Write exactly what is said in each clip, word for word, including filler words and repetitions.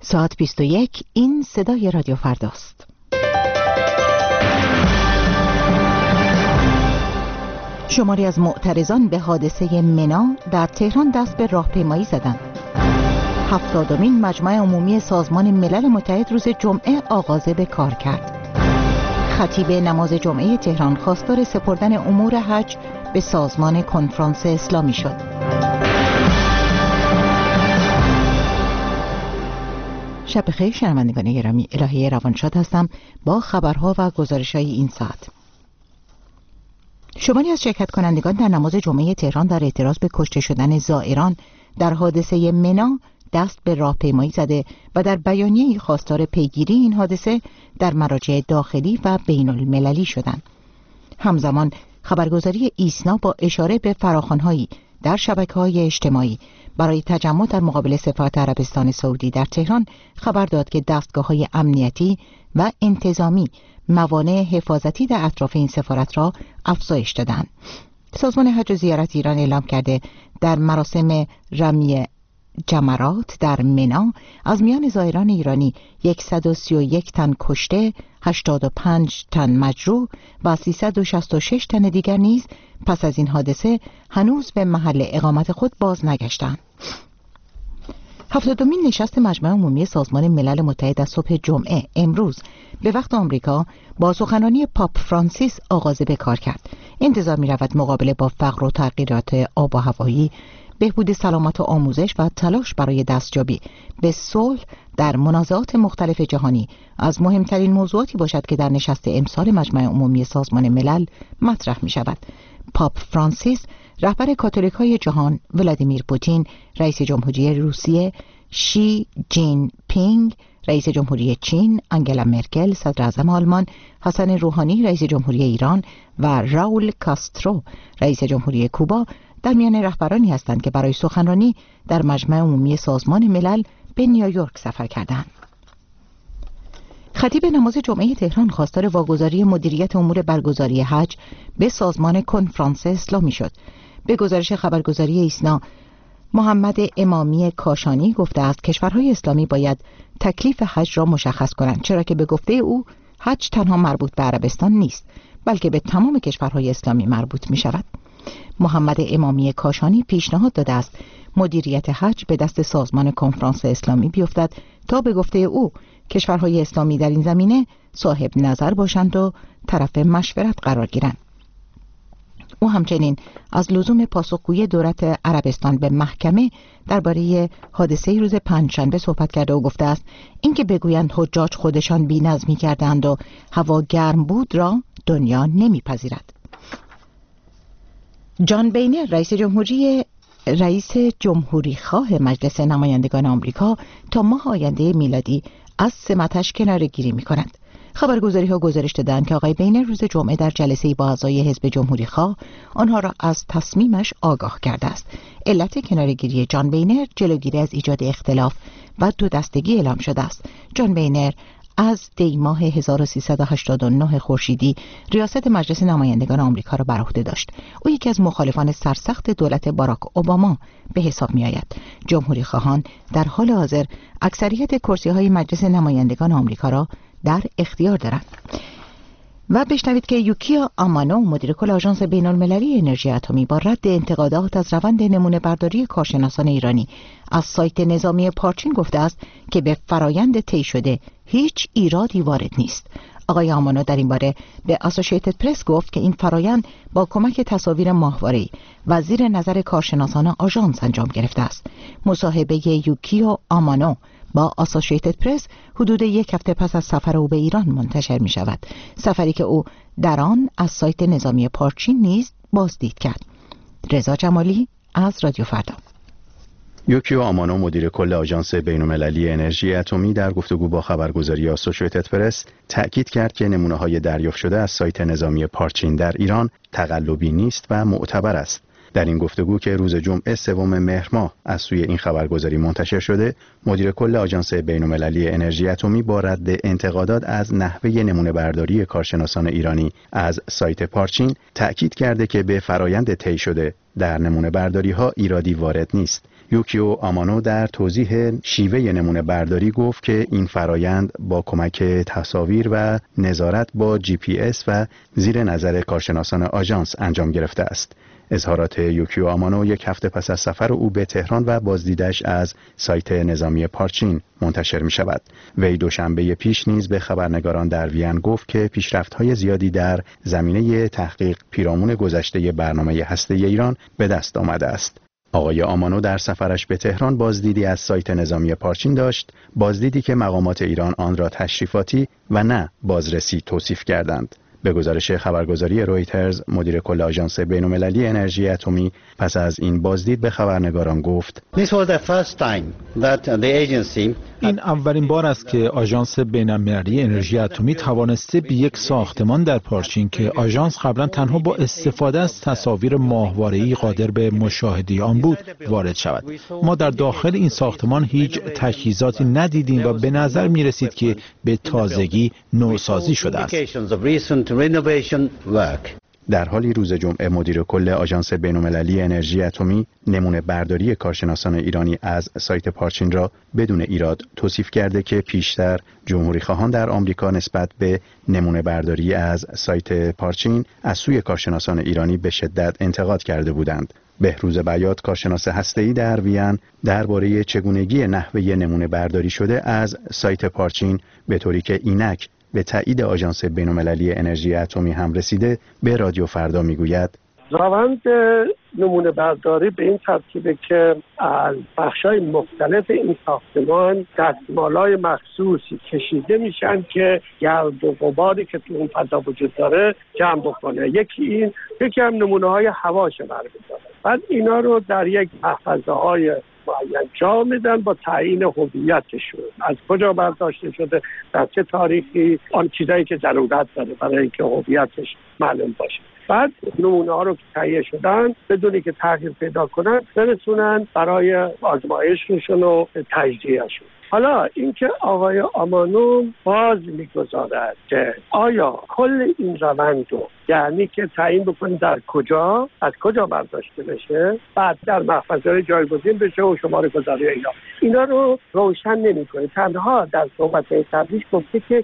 ساعت بیست و یک. این صدای رادیو فرداست. شماری از معترضان به حادثه منا در تهران دست به راهپیمایی زدند. هفتادمین مجمع عمومی سازمان ملل متحد روز جمعه آغاز به کار کرد. خطیب نماز جمعه تهران خواستار سپردن امور حج به سازمان کنفرانس اسلامی شد. شب بخیر شنوندگان گرامی، الهی روانشاد هستم با خبرها و گزارش‌های این ساعت. شماری از شرکت کنندگان در نماز جمعه تهران در اعتراض به کشته شدن زائران در حادثه منا دست به راهپیمایی زده و در بیانیه‌ای خواستار پیگیری این حادثه در مراجع داخلی و بین المللی شدند. همزمان خبرگزاری ایسنا با اشاره به فراخوان‌هایی در شبکه‌های اجتماعی برای تجمع در مقابل سفارت عربستان سعودی در تهران خبر داد که دستگاه‌های امنیتی و انتظامی موانع حفاظتی در اطراف این سفارت را افزایش دادند. سازمان حج و زیارت ایران اعلام کرده در مراسم رمی جمرات در منا از میان زائران ایرانی صد و سی و یک تن کشته، هشتاد و پنج تن مجروح و سیصد و شصت و شش تن دیگر نیز پس از این حادثه هنوز به محل اقامت خود باز نگشتند. هفتادمین نشست مجمع عمومی سازمان ملل متحد از صبح جمعه امروز به وقت آمریکا با سخنرانی پاپ فرانسیس آغاز به کار کرد. انتظار می رود مقابله با فقر و تغییرات آب و هوایی، بهبود سلامت و آموزش و تلاش برای دستیابی به صلح در منازعات مختلف جهانی از مهمترین موضوعاتی باشد که در نشست امسال مجمع عمومی سازمان ملل مطرح می شود. پاپ فرانسیس رهبر کاتولیک‌های جهان، ولادیمیر پوتین رئیس جمهوری روسیه، شی جین پینگ رئیس جمهوری چین، آنگلا مرکل صدر اعظم آلمان، حسن روحانی رئیس جمهوری ایران و راول کاسترو رئیس جمهوری کوبا در میان رهبرانی هستند که برای سخنرانی در مجمع عمومی سازمان ملل به نیویورک سفر کردند. خطیب نماز جمعه تهران خواستار واگذاری مدیریت امور برگزاری حج به سازمان کنفرانس اسلامی شد. به گزارش خبرگزاری ایسنا، محمد امامی کاشانی گفته است کشورهای اسلامی باید تکلیف حج را مشخص کنند، چرا که به گفته او حج تنها مربوط به عربستان نیست بلکه به تمام کشورهای اسلامی مربوط می شود. محمد امامی کاشانی پیشنهاد داده است مدیریت حج به دست سازمان کنفرانس اسلامی بیفتد تا به گفته او کشورهای اسلامی در این زمینه صاحب نظر باشند و طرف مشورت قرار گیرند. او همچنین از لزوم پاسخگویی دولت عربستان به محکمه درباره حادثه روز پنجشنبه صحبت کرده و گفته است اینکه بگویند حجاج خودشان بی‌نظمی کردند و هوا گرم بود را دنیا نمیپذیرد. جان بینر رئیس جمهوری رئیس جمهوری خواه مجلس نمایندگان آمریکا تا ماه آینده میلادی از سمتش کناره‌گیری می‌کند. خبرگزاری ها گزارش دادند که آقای بینر روز جمعه در جلسه‌ای با اعضای حزب جمهوری خواه آنها را از تصمیمش آگاه کرده است. علت کناره‌گیری جان بینر جلوگیری از ایجاد اختلاف و دو دستگی اعلام شده است. جان بینر از دی ماه هزار و سیصد و هشتاد و نه خورشیدی ریاست مجلس نمایندگان آمریکا را بر عهده داشت. او یکی از مخالفان سرسخت دولت باراک اوباما به حساب می آید. جمهوری خواهان در حال حاضر اکثریت کرسی‌های مجلس نمایندگان آمریکا را در اختیار دارند. و بشنوید که یوکیا آمانو مدیر کل آژانس بین‌المللی انرژی اتمی با رد انتقادات از روند نمونه برداری کارشناسان ایرانی از سایت نظامی پارچین گفته است که به فرایند طی شده هیچ ایرادی وارد نیست. آقای آمانو در این باره به اسوسییتد پرس گفت که این فرایند با کمک تصاویر ماهواره‌ای و زیر نظر کارشناسان آژانس انجام گرفته است. مصاحبه یوکیو آمانو با اسوسییتد پرس حدود یک هفته پس از سفر او به ایران منتشر می شود. سفری که او در آن از سایت نظامی پارچین نیز بازدید کرد. رضا جمالی از رادیو فردا. یوکیو آمانو مدیر کل آژانس بین‌المللی انرژی اتمی در گفتگو با خبرگزاری اسوسییتد پرس تأکید کرد که نمونه‌های دریافت شده از سایت نظامی پارچین در ایران تقلبی نیست و معتبر است. در این گفتگو که روز جمعه سوم مهر ماه از سوی این خبرگزاری منتشر شده، مدیر کل آژانس بین‌المللی انرژی اتمی با رد انتقادات از نحوه نمونه برداری کارشناسان ایرانی از سایت پارچین تأکید کرده که به فرایند طی شده در نمونه برداری ها ایرادی وارد نیست. یوکیو آمانو در توضیح شیوه نمونه برداری گفت که این فرایند با کمک تصاویر و نظارت با جی پی اس و زیر نظر کارشناسان آژانس انجام گرفته است. اظهارات یوکیو آمانو یک هفته پس از سفر او به تهران و بازدیدش از سایت نظامی پارچین منتشر می شود. وی دوشنبه پیش نیز به خبرنگاران در وین گفت که پیشرفت‌های زیادی در زمینه تحقیق پیرامون گذشته برنامه هسته‌ای ایران به دست آمده است. آقای آمانو در سفرش به تهران بازدیدی از سایت نظامی پارچین داشت، بازدیدی که مقامات ایران آن را تشریفاتی و نه بازرسی توصیف کردند. به گزارش خبرگزاری رویترز، مدیر کل آژانس بین‌المللی انرژی اتمی پس از این بازدید به خبرنگاران گفت: این اولین بار است که آژانس بین‌المللی انرژی اتمی توانسته به یک ساختمان در پارچین که آژانس قبلا تنها با استفاده از تصاویر ماهواره‌ای قادر به مشاهده آن بود وارد شود. ما در داخل این ساختمان هیچ تجهیزاتی ندیدیم و به نظر می رسید که به تازگی نوسازی شده است. در حالی روز جمعه مدیر کل آژانس بین‌المللی انرژی اتمی نمونه برداری کارشناسان ایرانی از سایت پارچین را بدون ایراد توصیف کرده که پیشتر جمهوری خواهان در آمریکا نسبت به نمونه برداری از سایت پارچین از سوی کارشناسان ایرانی به شدت انتقاد کرده بودند. بهروز بیات، کارشناس هسته‌ای در وین، درباره چگونگی نحوه نمونه برداری شده از سایت پارچین به طوری که اینک به تایید آژانس بین‌المللی انرژی اتمی هم رسیده به رادیو فردا میگوید: روند نمونه برداری به این ترتیبه که از بخش‌های مختلف این ساختمان دستمال‌های مخصوصی کشیده میشن که گرد و غباری که تو اون فضا وجود داره جمع بکنه. یکی این، یکی هم نمونه‌های هواش برمی‌داره. بعد اینا رو در یک محفظه‌های معین جا میدن با تعیین هویتشون، از کجا برداشته شده، در چه تاریخی، آن چیزایی که ضرورت داره برای اینکه هویتش معلوم باشه. بعد نمونه ها رو که تهیه شدن بدونی که تغییر پیدا کنن برسونن برای آزمایششون و تجزیه‌شون. حالا اینکه آقای آمانو باز میگذارد که آیا کل این روند رو، یعنی که تعیین بکنید در کجا از کجا برداشته بشه، بعد در محفظه‌های جایگزین بشه و شماره گذاری اینا اینا رو روشن نمی‌کنه. تنها در صحبت قبلیش گفته که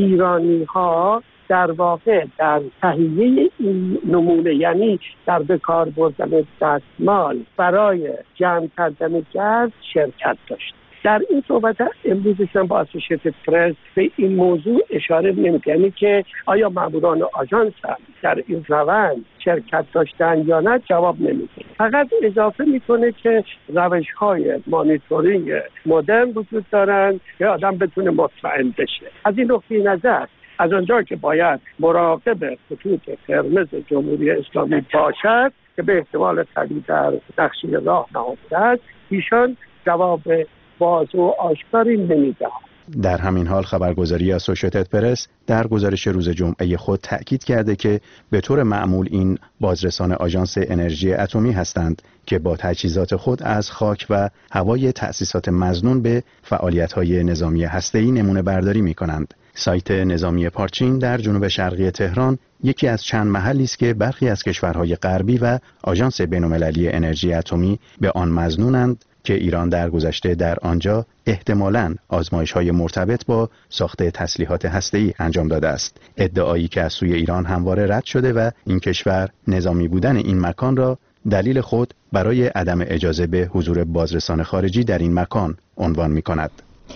ایرانی‌ها در واقع در تهیه این نمونه، یعنی در به کار بردن دستمال برای جمع کردن گرد شرکت داشت. در این صحبت امروزشون با اسوسییتد پرس به این موضوع اشاره نمی‌کنه، یعنی که آیا ماموران آژانس در این روند شرکت داشتن یا نه جواب نمیده. فقط اضافه میکنه که روش‌های مانیتورینگ مدرن وجود دارن که آدم بتونه مطمئن بشه. از این نقطه نظر از آنجا که باید مراقب خطوط قرمز جمهوری اسلامی باشد که به احتمال قوی در نقشه راه نهفته است، ایشان جواب باز و آشکاری نمیده. در همین حال خبرگزاری اسوسییتد پرس در گزارش روز جمعه خود تأکید کرده که به طور معمول این بازرسان آژانس انرژی اتمی هستند که با تجهیزات خود از خاک و هوای تأسیسات مظنون به فعالیت‌های نظامی هسته‌ای نمونه برداری می‌کنند. سایت نظامی پارچین در جنوب شرقی تهران یکی از چند محلی است که برخی از کشورهای غربی و آژانس بین‌المللی انرژی اتمی به آن مظنونند که ایران در گذشته در آنجا احتمالاً آزمایش‌های مرتبط با ساخت تسلیحات هسته‌ای انجام داده است. ادعایی که از سوی ایران همواره رد شده و این کشور نظامی بودن این مکان را دلیل خود برای عدم اجازه به حضور بازرسان خارجی در این مکان عنوان می‌کند.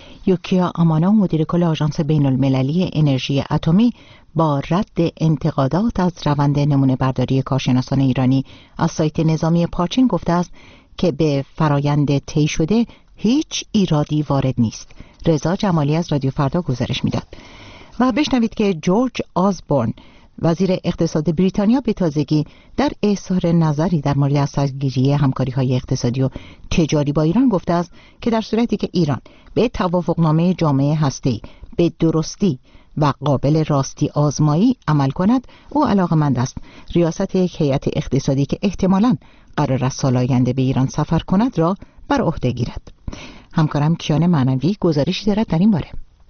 یوکیا آمانو، مدیر کل آژانس بین‌المللی انرژی اتمی، با رد انتقادات از روند نمونه برداری کارشناسان ایرانی از سایت نظامی پارچین گفته است که به فرایند طی شده هیچ ایرادی وارد نیست. رضا جمالی از رادیو فردا گزارش میداد. و بشنوید که جورج آزبورن، وزیر اقتصاد بریتانیا، به تازگی در اظهار نظری در مورد اثرگیری همکاری‌های اقتصادی و تجاری با ایران گفته است که در صورتی که ایران به توافقنامه جامعه هسته‌ای به درستی و قابل راستی آزمایی عمل کند، او علاقه‌مند است ریاست یک هیئت اقتصادی که احتمالاً قرار است سال آینده به ایران سفر کند را بر عهده گیرد. همکارم کیان معنوی گزارشی دارد در این باره.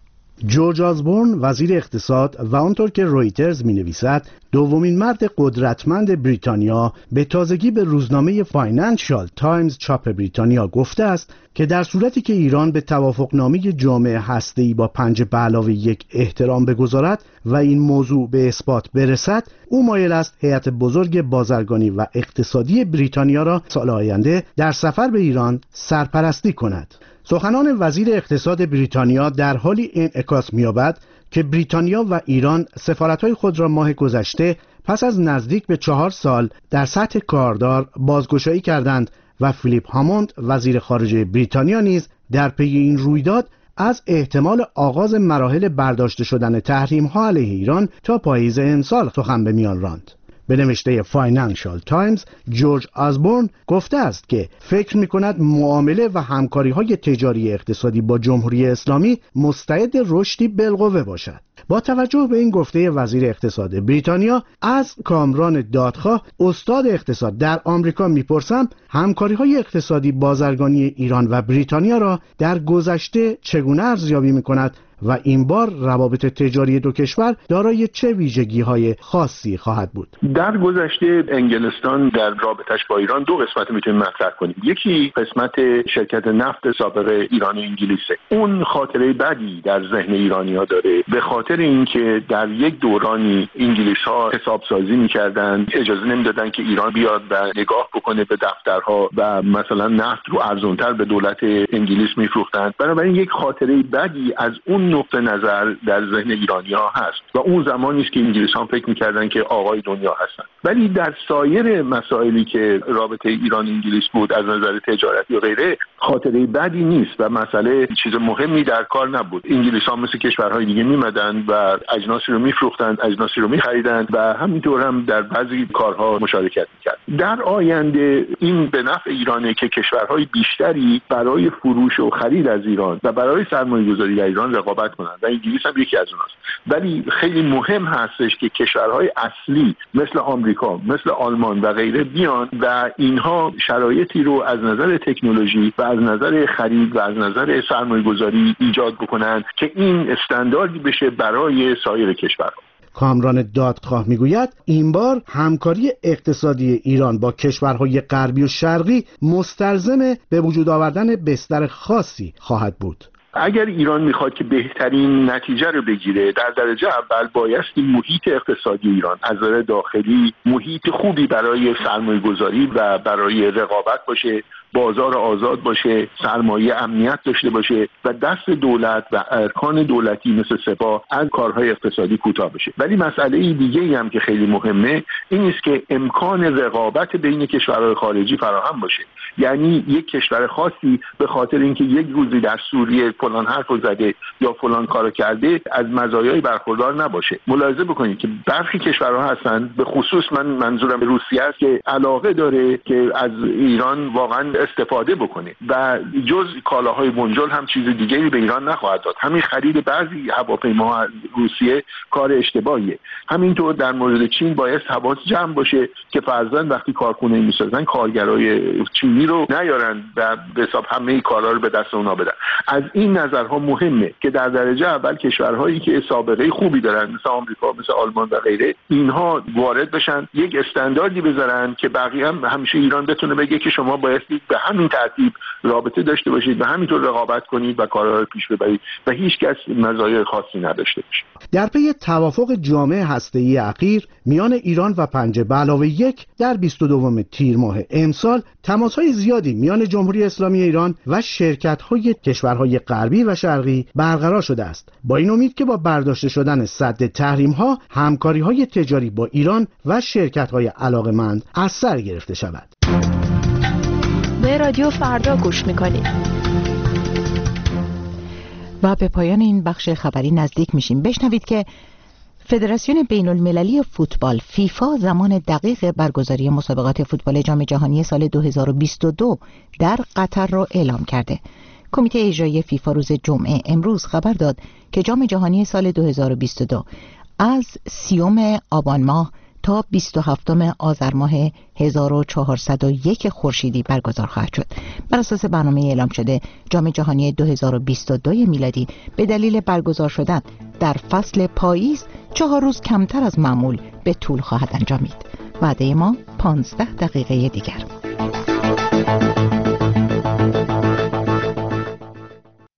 جورج آزبورن وزیر اقتصاد و آنطور که رویترز می نویسد دومین مرد قدرتمند بریتانیا به تازگی به روزنامه فاینانشال تایمز چاپ بریتانیا گفته است که در صورتی که ایران به توافقنامه جامع هسته‌ای با پنج به علاوه یک احترام بگذارد و این موضوع به اثبات برسد، او مایل است هیئت بزرگ بازرگانی و اقتصادی بریتانیا را سال آینده در سفر به ایران سرپرستی کند. سخنان وزیر اقتصاد بریتانیا در حالی انعکاس می‌یابد که بریتانیا و ایران سفارت‌های خود را ماه گذشته پس از نزدیک به چهار سال در سطح کاردار بازگشایی کردند و فیلیپ هاموند وزیر خارجه بریتانیا نیز در پی این رویداد از احتمال آغاز مراحل برداشته شدن تحریم‌ها علیه ایران تا پاییز امسال سخن به میان راند. به نوشته فاینانشال تایمز، جورج آزبورن گفته است که فکر می‌کند معامله و همکاری‌های تجاری اقتصادی با جمهوری اسلامی مستعد رشدی بالقوه باشد. با توجه به این گفته وزیر اقتصاد بریتانیا، از کامران دادخواه استاد اقتصاد در آمریکا میپرسم همکاری‌های اقتصادی بازرگانی ایران و بریتانیا را در گذشته چگونه ارزیابی می‌کند و این بار روابط تجاری دو کشور دارای چه ویژگی‌های خاصی خواهد بود؟ در گذشته انگلستان در رابطش با ایران دو قسمت میتونیم مطرح کنیم. یکی قسمت شرکت نفت سابق ایران و انگلیسه. اون خاطره بدی در ذهن ایرانی‌ها داره، به خاطر اینکه در یک دورانی انگلیس‌ها حسابسازی می‌کردن، اجازه نمیدادن که ایران بیاد و نگاه بکنه به دفترها و مثلا نفت رو ارزان‌تر به دولت انگلیس می‌فروختن. بنابراین یک خاطره بدی از اون نقطه نظر در ذهن ایرانی‌ها هست و اون زمانی است که انگلیس‌ها فکر می‌کردن که آقای دنیا هستن. ولی در سایر مسائلی که رابطه ایران انگلیس بود از نظر تجارتی و غیره خاطره بدی نیست و مسئله چیز مهمی در کار نبود. انگلیس‌ها مثل کشورهای دیگه می‌مدن و اجناسی رو می‌فروختند، اجناسی رو می‌خریدند و همینطور هم در بعضی کارها مشارکت می‌کردند. در آینده این به نفع ایرانه که کشورهای بیشتری برای فروش و خرید از ایران و برای سرمایه‌گذاری در ایران رقابت کنند و انگلیس هم یکی از اوناست. ولی خیلی مهم هستش که کشورهای اصلی مثل آمریکا، مثل آلمان و غیره بیان و اینها شرایطی رو از نظر تکنولوژی و از نظر خرید و از نظر سرمایه‌گذاری ایجاد بکنن که این استانداردی بشه برای سایر کشورها. کامران دادخواه میگوید این بار همکاری اقتصادی ایران با کشورهای غربی و شرقی مستلزم به وجود آوردن بستر خاصی خواهد بود. اگر ایران میخواد که بهترین نتیجه رو بگیره، در درجه اول بایستی محیط اقتصادی ایران از نظر داخلی محیط خوبی برای سرمایه گذاری و برای رقابت باشه، بازار آزاد باشه، سرمایه امنیت داشته باشه و دست دولت و ارکان دولتی مثل سپاه از کارهای اقتصادی کوتاه بشه. ولی مسئله دیگه ای هم که خیلی مهمه این است که امکان رقابت بین کشورهای خارجی فراهم باشه. یعنی یک کشور خاصی به خاطر اینکه یک روزی در سوریه فلان حرفو زده یا فلان کارو کرده از مزایای برخوردار نباشه. ملاحظه بکنید که برخی کشورها هستن، به خصوص من منظورم روسیه است، که علاقه داره که از ایران واقعا استفاده بکنه و جز کالاهای بنجل هم چیز دیگری به ایران نخواهد داد. همین خرید بعضی هواپیماها از روسیه کار اشتباهیه. همینطور در مورد چین باید حواس جمع باشه که فرضاً وقتی کارخونه میسازن کارگرای چینی رو نیارن و به حساب همه کارا رو به دست اونا بدن. از این نظرها مهمه که در درجه اول کشورهایی که سابقه خوبی دارن مثل آمریکا، مثل آلمان و غیره، اینها وارد بشن، یک استانداردی بذارن که بقیه هم همیشه ایران بتونه بگه که شما باید به همین ترتیب رابطه داشته باشید و همینطور رقابت کنید و کارها رو پیش ببرید و هیچ کس مزایای خاصی نداشته باشه. در پی توافق جامع هسته‌ای اخیر میان ایران و پنج به علاوه یک در بیست و دوم تیر ماه امسال تماس‌های زیادی میان جمهوری اسلامی ایران و شرکت‌های کشورهای غربی و شرقی برقرار شده است، با این امید که با برداشته شدن سد تحریم‌ها همکاری‌های تجاری با ایران و شرکت‌های علاقه‌مند از سر گرفته شود. به رادیو فردا گوش میکنید. و به پایان این بخش خبری نزدیک میشیم. بشنوید که فدراسیون بین المللی فوتبال فیفا زمان دقیق برگزاری مسابقات فوتبال جام جهانی سال دو هزار و بیست و دو در قطر را اعلام کرده. کمیته اجرایی فیفا روز جمعه امروز خبر داد که جام جهانی سال دو هزار و بیست و دو از سیوم آبان ماه تا بیست و هفتم آذر ماه هزار و چهارصد و یک خورشیدی برگزار خواهد شد. بر اساس برنامه اعلام شده، جام جهانی دو هزار و بیست و دو میلادی به دلیل برگزار شدن در فصل پاییز چهار روز کمتر از معمول به طول خواهد انجامید. وعده ما پانزده دقیقه دیگر.